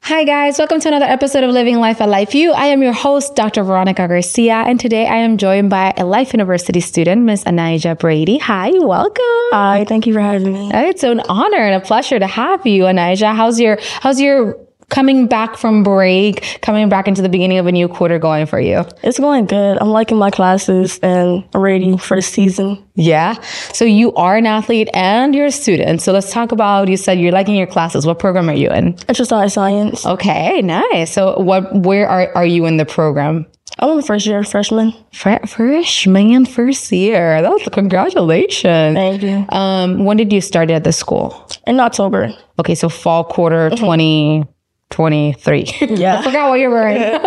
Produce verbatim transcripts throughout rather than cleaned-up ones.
Hi guys, welcome to another episode of Living Life at LifeU. I am your host, Doctor Veronica Garcia, and today I am joined by a Life University student, Miss Anaija Brady. Hi, welcome. Hi, thank you for having me. It's an honor and a pleasure to have you, Anaija. How's your how's your coming back from break, coming back into the beginning of a new quarter going for you? It's going good. I'm liking my classes and I'm ready for the season. Yeah. So you are an athlete and you're a student. So let's talk about, you said you're liking your classes. What program are you in? Exercise science. Okay, nice. So what, where are, are you in the program? I'm in first year freshman. Fre- freshman, first year. That's congratulations. Thank you. Um, when did you start at the school? In October. Okay, so fall quarter Mm-hmm. twenty twenty-three. Yeah. I forgot what you're wearing.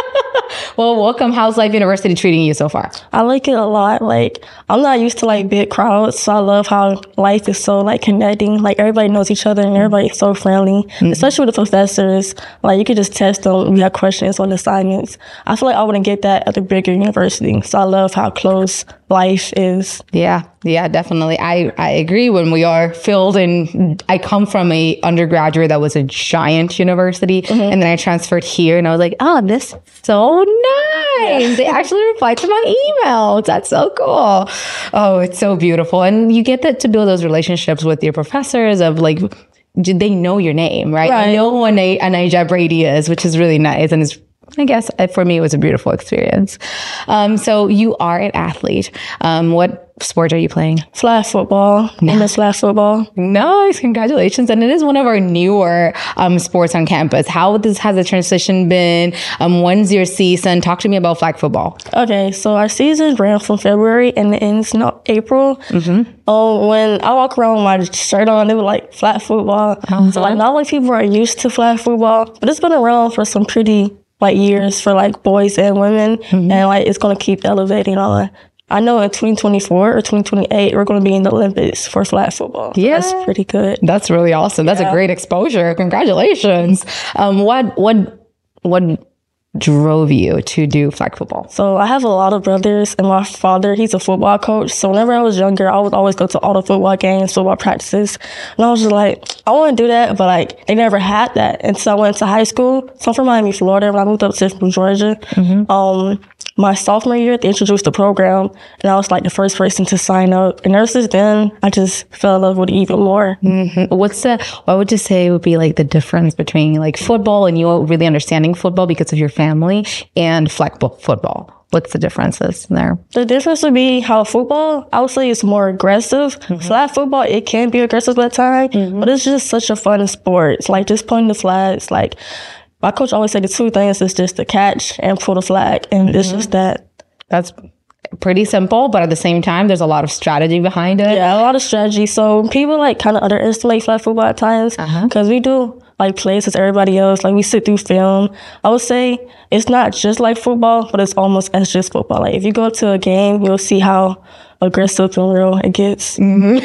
Well, welcome. How's Life University treating you so far? I like it a lot. Like, I'm not used to like big crowds, so I love how life is so like connecting. Like, everybody knows each other and everybody's so friendly, mm-hmm. especially with the professors. Like, you could just test them. You have questions on assignments. I feel like I wouldn't get that at the bigger university, so I love how close life is. Yeah, yeah, definitely. I, I agree when we are filled in. I come from a undergraduate that was a giant university, mm-hmm. and then I transferred here and I was like, oh, this is so nice. They actually replied to my emails. That's so cool. Oh, it's so beautiful. And you get that to build those relationships with your professors of like, they know your name, right? Right. I know who Ana- Anaija Brady is, which is really nice. And it's I guess for me, it was a beautiful experience. Um, so you are an athlete. Um, what sport are you playing? Flag football. Nice. I miss flag football. Nice. Congratulations. And it is one of our newer um, sports on campus. How this has the transition been? Um, when's your season? Talk to me about flag football. Okay, so our season ran from February and it ends in April. Mm-hmm. Um, when I walk around with my shirt on, it was like flag football. Uh-huh. So like not a lot of people are used to flag football, but it's been around for some pretty like years for like boys and women, mm-hmm. and like it's gonna keep elevating on. I know in twenty twenty-four or twenty twenty-eight we're gonna be in the Olympics for flag football. Yeah, that's pretty good. That's really awesome. That's yeah. a great exposure. Congratulations. Um, what what what drove you to do flag football? So I have a lot of brothers, and my father, he's a football coach. So whenever I was younger, I would always go to all the football games, football practices. And I was just like, I want to do that, but like they never had that. And so I went to high school. So I'm from Miami, Florida. When I moved up to Central Georgia, mm-hmm. um, my sophomore year, they introduced the program, and I was like the first person to sign up. And ever since then, I just fell in love with it even more. Mm-hmm. What's the, what would you say would be like the difference between like football and you really understanding football because of your family and flag football? What's the differences there? The difference would be how football, I would say, is more aggressive. Mm-hmm. Flag football, it can be aggressive at times, mm-hmm. but it's just such a fun sport. It's like just putting the flags, like, my coach always said the two things is just to catch and pull the flag. And mm-hmm. it's just that. That's pretty simple, but at the same time, there's a lot of strategy behind it. Yeah, a lot of strategy. So people like kind of underestimate flag football at times because uh-huh. we do like plays as everybody else. Like we sit through film. I would say it's not just like football, but it's almost as just football. Like if you go to a game, you'll see how aggressive and real it gets. Mm-hmm.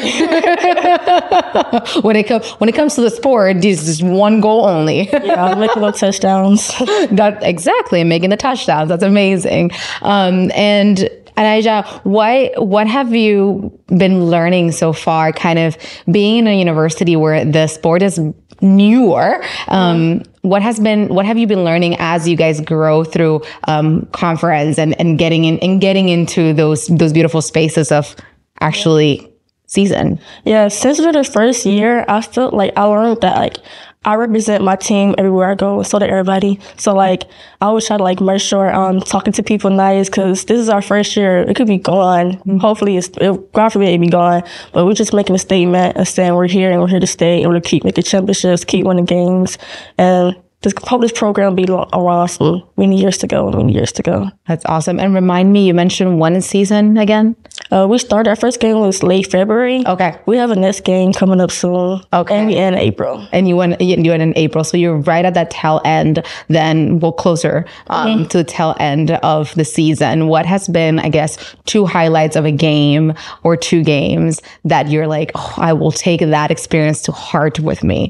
when it comes when it comes to the sport, this is one goal only. Yeah, making those touchdowns. That exactly, making the touchdowns. That's amazing. Um, and Anaija, what what have you been learning so far? Kind of being in a university where the sport is newer. Um, what has been what have you been learning as you guys grow through um, conference and, and getting in and getting into those those beautiful spaces of actually season? Yeah, since we're the first year, I felt like I learned that like I represent my team everywhere I go, so did everybody. So like I always try to like make sure I'm talking to people nice because this is our first year. It could be gone. Mm-hmm. Hopefully, it's it, God forbid it be gone. But we're just making a statement and saying we're here and we're here to stay and we're to keep making championships, keep winning games, and this hope this program will be around for many years to go, many years to go. That's awesome. And remind me, you mentioned one season again? Uh, we started, our first game was late February. Okay. We have a next game coming up soon. Okay. And we end in April. And you went, you went in April. So you're right at that tail end, then well, closer um, mm-hmm. to the tail end of the season. What has been, I guess, two highlights of a game or two games that you're like, oh, I will take that experience to heart with me?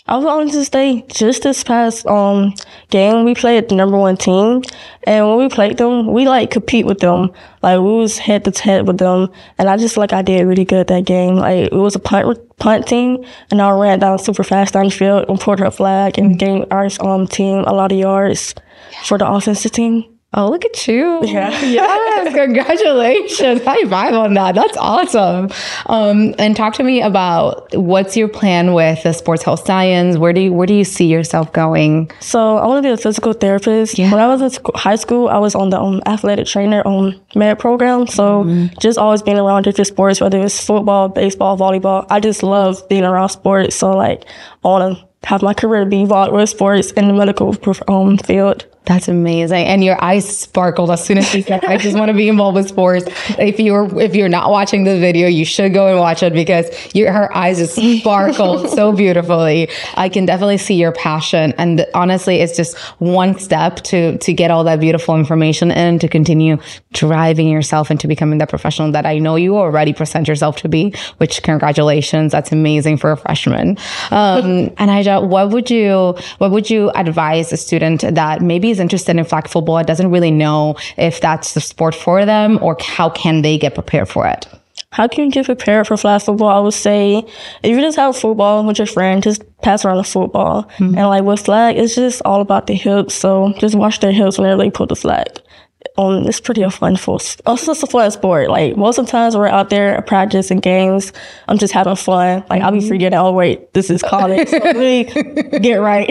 I was on to say just this past um game we played the number one team, and when we played them, we like compete with them. Like we was head to head with them, and I just like I did really good that game. Like it was a punt punt team, and I ran down super fast down the field and pulled her flag and gave our um team a lot of yards for the offensive team. Oh, look at you. Yeah. Yes, congratulations. High five on that. That's awesome. Um, and talk to me about what's your plan with the sports health science? Where do you, where do you see yourself going? So I want to be a physical therapist. Yeah. When I was in school, high school, I was on the um, athletic trainer um, merit program. So mm-hmm. just always being around different sports, whether it's football, baseball, volleyball. I just love being around sports. So like I want to have my career be involved with sports in the medical um, field. That's amazing. And your eyes sparkled as soon as you said, I just want to be involved with sports. If you're, if you're not watching the video, you should go and watch it because your, her eyes just sparkled so beautifully. I can definitely see your passion. And honestly, it's just one step to, to get all that beautiful information and to continue driving yourself into becoming the professional that I know you already present yourself to be, which congratulations. That's amazing for a freshman. Um, and Aija, what would you, what would you advise a student that maybe is interested in flag football and doesn't really know if that's the sport for them, or how can they get prepared for it? How can you get prepared for flag football? I would say if you just have football with your friend, just pass around the football. Mm-hmm. And like with flag, it's just all about the hips. So just watch their hips whenever they pull the flag. Um, it's pretty a fun for also it's a fun sport. Like most of the times we're out there at practice and games, I'm just having fun. Like I'll be forgetting, oh wait, this is college. So really get right.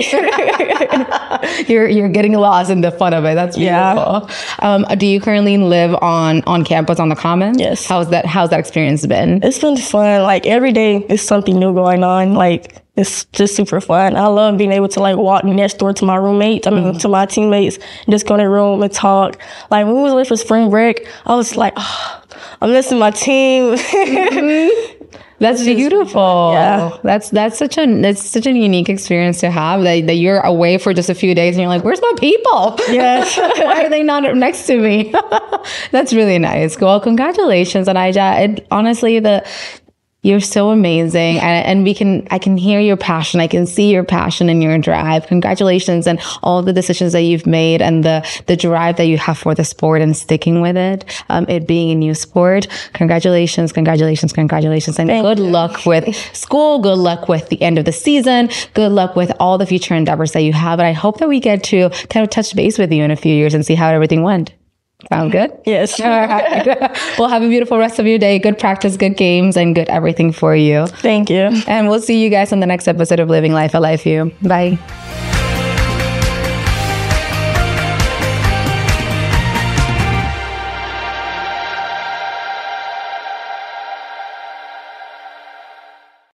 you're you're getting lost in the fun of it. That's beautiful. Yeah. Um, do you currently live on on campus on the Common? Yes. How's that? How's that experience been? It's been fun. Like every day is something new going on. Like. It's just super fun. I love being able to like walk next door to my roommates, I mean mm-hmm. to my teammates, and just go in the room and talk. Like when we was away for spring break, I was like, oh, I'm missing my team. Mm-hmm. That's beautiful. Yeah. That's that's such a that's such a unique experience to have that, that you're away for just a few days and you're like, where's my people? Yes. Why are they not next to me? That's really nice. Well, congratulations, Aija. It honestly the You're so amazing. And, and we can, I can hear your passion. I can see your passion and your drive. Congratulations on all the decisions that you've made and the, the drive that you have for the sport and sticking with it. Um, it being a new sport. Congratulations, congratulations, congratulations. And Thank good you. luck with school. Good luck with the end of the season. Good luck with all the future endeavors that you have. And I hope that we get to kind of touch base with you in a few years and see how everything went. Sound good? Yes. All right. Well, have a beautiful rest of your day. Good practice, good games, and good everything for you. Thank you. And we'll see you guys on the next episode of Living Life at LifeU. Bye.